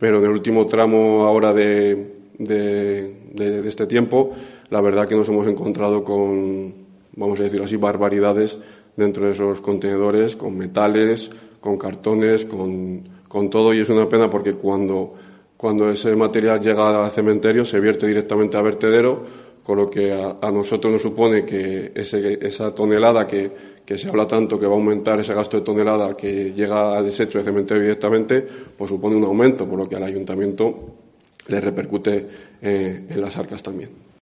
pero en el último tramo ahora de este tiempo, la verdad que nos hemos encontrado con, vamos a decirlo así, barbaridades dentro de esos contenedores, con metales, con cartones, con todo, y es una pena porque cuando ese material llega al cementerio se vierte directamente a vertedero, con lo que a nosotros nos supone que esa tonelada que se habla tanto que va a aumentar, ese gasto de tonelada que llega al desecho de cementerio directamente, pues supone un aumento, por lo que al ayuntamiento le repercute en las arcas también.